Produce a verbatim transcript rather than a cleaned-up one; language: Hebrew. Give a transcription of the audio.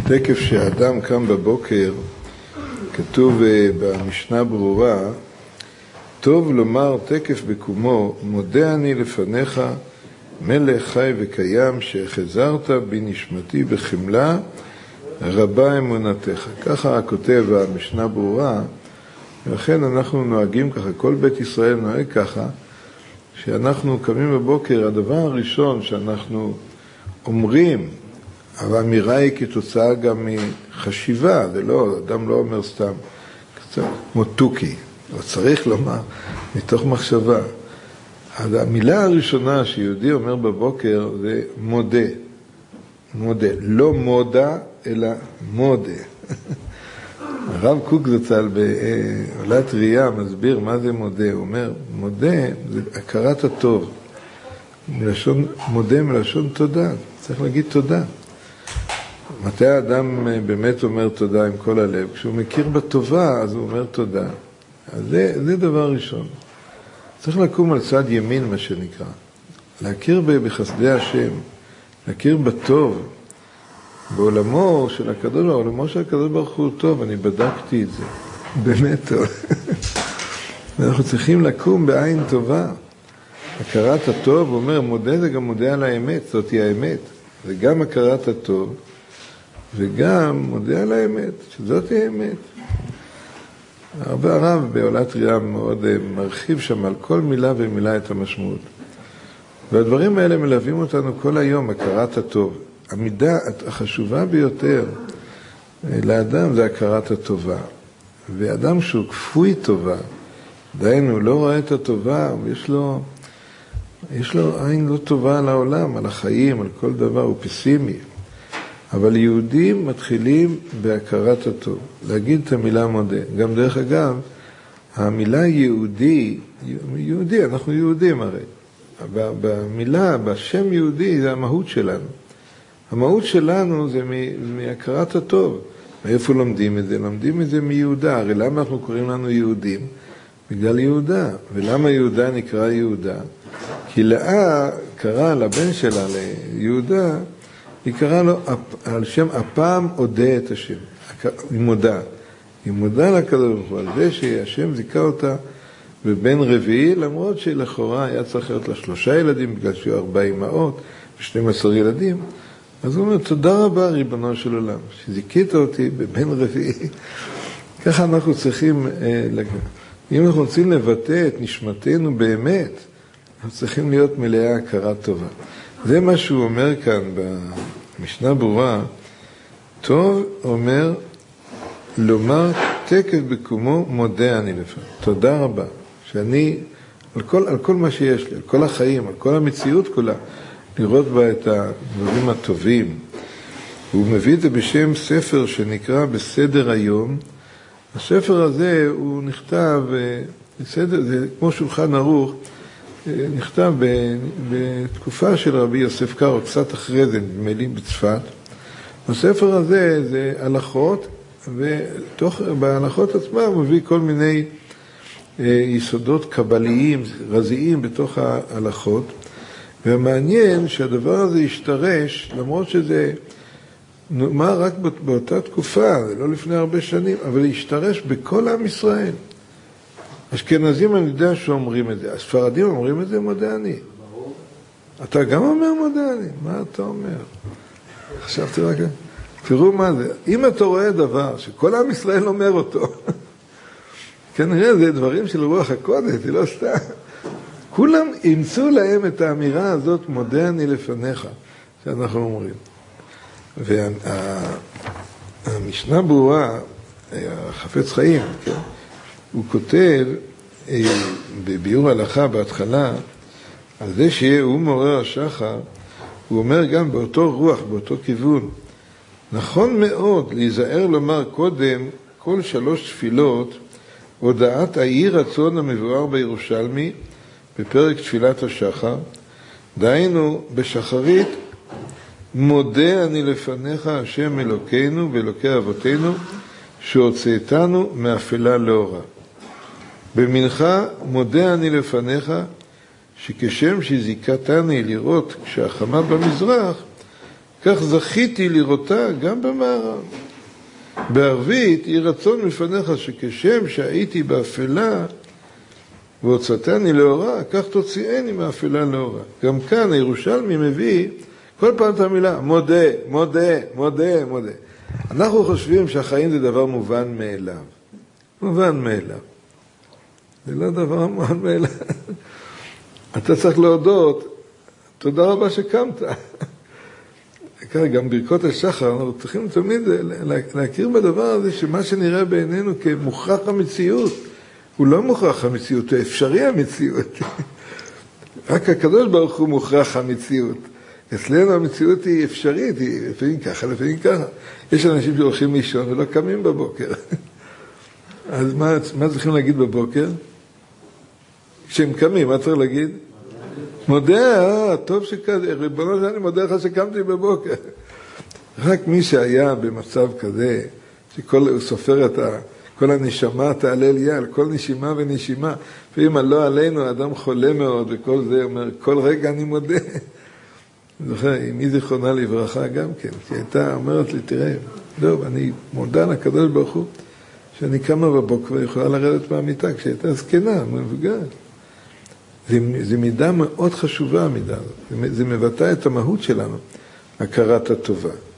תקף שהאדם קם בבוקר, כתוב במשנה ברורה, טוב לומר תקף בקומו, מודה אני לפניך, מלך חי וקיים, שהחזרת בנשמתי בחמלה, רבה אמונתך. ככה כותב המשנה ברורה, ולכן אנחנו נוהגים ככה, כל בית ישראל נוהג ככה, שאנחנו קמים בבוקר, הדבר הראשון שאנחנו אומרים, אבל האמירה היא כתוצאה גם מחשיבה, זה לא, אדם לא אומר סתם, קצת כמו תוקי, אבל צריך לומר, מתוך מחשבה. אז המילה הראשונה שיהודי אומר בבוקר זה מודה, מודה, לא מודה, אלא מודה. הרב קוק זצ"ל בעולת ראייה מסביר מה זה מודה, הוא אומר, מודה זה הכרת הטוב, מלשון, מודה מלשון תודה, צריך להגיד תודה. מתי האדם באמת אומר תודה עם כל הלב? כשהוא מכיר בטובה, אז הוא אומר תודה. אז זה, זה דבר ראשון. צריך לקום על צד ימין, מה שנקרא. להכיר בחסדי השם, להכיר בטוב, בעולמו של הקדוש, בעולמו של הקדוש ברוך הוא טוב, אני בדקתי את זה. באמת טוב. אנחנו צריכים לקום בעין טובה. הכרת הטוב, הוא אומר, מודה זה גם מודה על האמת, זאת היא האמת. זה גם הכרת הטוב, וגם מודה על האמת, שזאת היא האמת. הרבה הרב בעולת ראייה מאוד מרחיב שם על כל מילה ומילה את המשמעות. והדברים האלה מלווים אותנו כל היום, הכרת הטוב. המידה החשובה ביותר לאדם זה הכרת הטובה. ואדם שהוא כפוי טובה, דיינו, לא רואה את הטובה, ויש לו, יש לו עין לא טובה על העולם, על החיים, על כל דבר, הוא פסימי. אבל יהודים מתחילים בהכרת הטוב, להגיד את המילה מודה. גם דרך אגב, המילה יהודי, יהודי, אנחנו יהודים הרי. במילה, בשם יהודי, זה המהות שלנו. המהות שלנו זה מהכרת הטוב. מאיפה לומדים את זה? לומדים את זה מיהודה. הרי למה אנחנו קוראים לנו יהודים? בגלל יהודה. ולמה יהודה נקרא יהודה? כי לאה קרא לבן שלה, ליהודה, היא קראה לו על שם הפעם עודה את השם. היא מודה. היא מודה לקדוש ברוך הוא על זה שהשם זיכה אותה בבן רביעי, למרות שלכאורה היה צריך להיות לה שלושה ילדים, בגלל שהיו ארבע אמהות ושנים עשר ילדים. אז הוא אומר, תודה רבה ריבונו של עולם, שזיכית אותי בבן רביעי. ככה אנחנו צריכים, אם אנחנו רוצים לבטא את נשמתנו באמת, אנחנו צריכים להיות מלאה הכרה טובה. זה מה שהוא אומר כאן במשנה ברורה. טוב אומר לומר תקף בקומו מודה אני לפעמים. תודה רבה. שאני, על כל, על כל מה שיש לי, על כל החיים, על כל המציאות כולה, לראות בה את הדברים הטובים. הוא מביא את זה בשם ספר שנקרא בסדר היום. הספר הזה הוא נכתב, בסדר, זה כמו שולחן ערוך, נכתב בתקופה של רבי יוסף קארו, קצת אחרי זה, נדמה בצפת. הספר הזה זה הלכות, ובהלכות עצמם הוא מביא כל מיני יסודות קבליים, רזיים בתוך ההלכות, והמעניין שהדבר הזה ישתרש, למרות שזה נאמר רק באותה תקופה, זה לא לפני הרבה שנים, אבל ישתרש בכל עם ישראל. אשכנזים אני יודע שאומרים את זה, הספרדים אומרים את זה מודה אני. אתה גם אומר מודה אני, מה אתה אומר? חשבתי רק, תראו מה זה, אם אתה רואה דבר שכל עם ישראל אומר אותו, כנראה זה דברים של רוח הקודש, זה לא סתם. כולם ימצאו להם את האמירה הזאת, מודה אני לפניך, שאנחנו אומרים. והמשנה ברורה, החפץ חיים, כן? הוא כותב בביאור הלכה בהתחלה, על זה שיהיה הוא מעורר השחר, הוא אומר גם באותו רוח, באותו כיוון, נכון מאוד להיזהר לומר קודם כל שלוש תפילות, הודעת האי רצון המבואר בירושלמי, בפרק תפילת השחר, דהיינו בשחרית, מודה אני לפניך השם אלוקינו ואלוקי אבותינו, שהוצאתנו מאפלה לאורה. במנחה מודה אני לפניך, שכשם שזיכתני לראות כשהחמה במזרח, כך זכיתי לראותה גם במערב. בערבית, יהי רצון מפניך שכשם שהייתי באפלה, והוצאתני לאורה, כך תוציאני מאפלה לאורה. גם כאן הירושלמי מביא כל פעם את המילה, מודה, מודה, מודה, מודה. אנחנו חושבים שהחיים זה דבר מובן מאליו. מובן מאליו. זה לא דבר מובן מאליו. אתה צריך להודות, תודה רבה שקמת. גם ברכות השחר, אנחנו צריכים תמיד להכיר בדבר הזה, שמה שנראה בעינינו כמוכרח המציאות, הוא לא מוכרח המציאות, הוא אפשרי המציאות. רק הקדוש ברוך הוא מוכרח המציאות. אצלנו המציאות היא אפשרית, היא לפעמים ככה, לפעמים ככה. יש אנשים שהולכים לישון ולא קמים בבוקר. אז מה, מה צריכים להגיד בבוקר? כשהם קמים, מה צריך להגיד? מודה, אה, טוב שכזה, ריבונו שאני מודה לך שקמתי בבוקר. רק מי שהיה במצב כזה, שכל, הוא סופר את ה... כל הנשמה תעלה לי על, כל נשימה ונשימה. ואם לא עלינו, האדם חולה מאוד, וכל זה אומר, כל רגע אני מודה. זוכר, אמי זיכרונה לברכה גם כן, כי הייתה אומרת לי, תראה, טוב, אני מודה לקדוש ברוך הוא, שאני קמה בבוקר ויכולה לרדת מהמיטה, כשהייתה זקנה, מבוגרת. זה, זה מידה מאוד חשובה, המידה הזאת. זה, זה מבטא את המהות שלנו, הכרת הטובה.